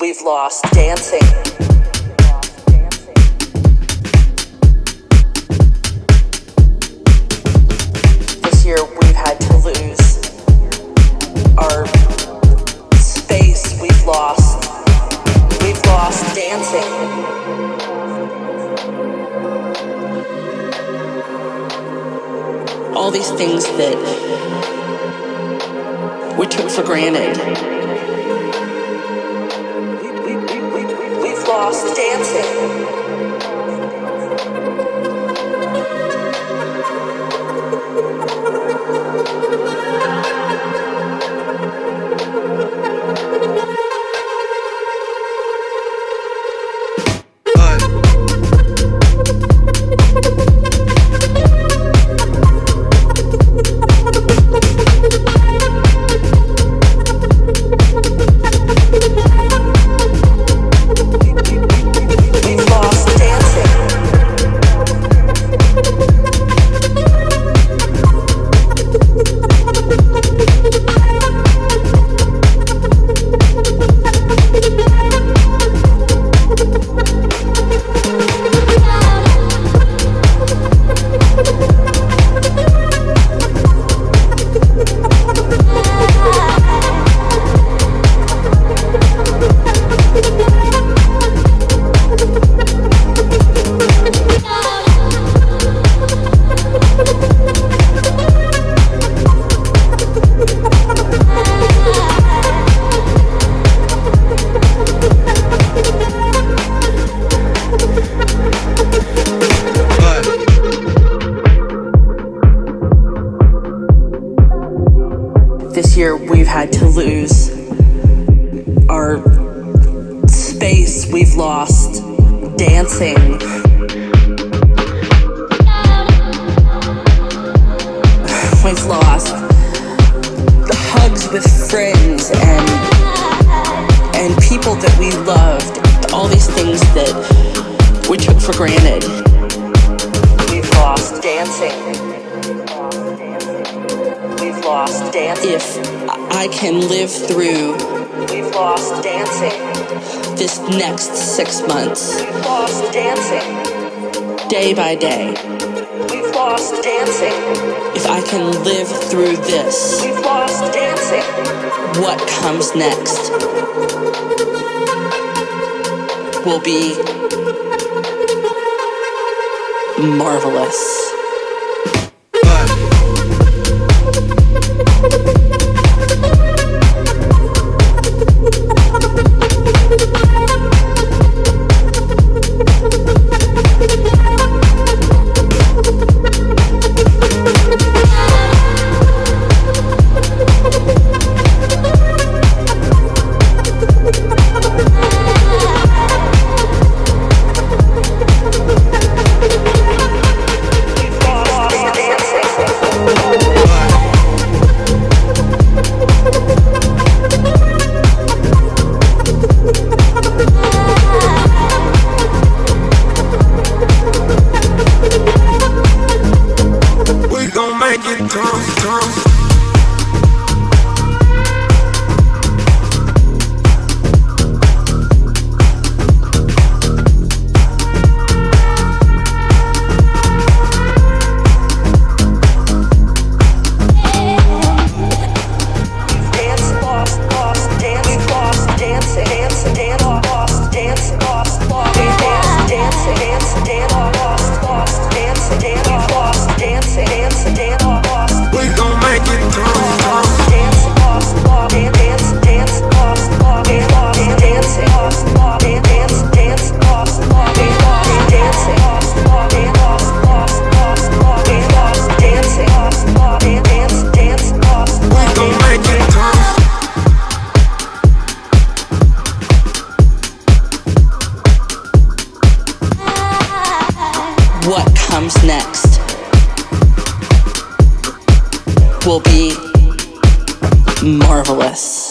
We've lost dancing. This year we've had to lose our space. We've lost dancing. All these things that we took for granted. We've lost dancing. This year we've had to lose our space. We've lost dancing. We've lost the hugs with friends and people that we loved. All these things that we took for granted. We've lost dancing. We've lost dancing. If I can live through, we've lost dancing. This next 6 months, we've lost dancing. Day by day, we've lost dancing. If I can live through this, we've lost dancing. What comes next will be marvelous. What comes next will be marvelous.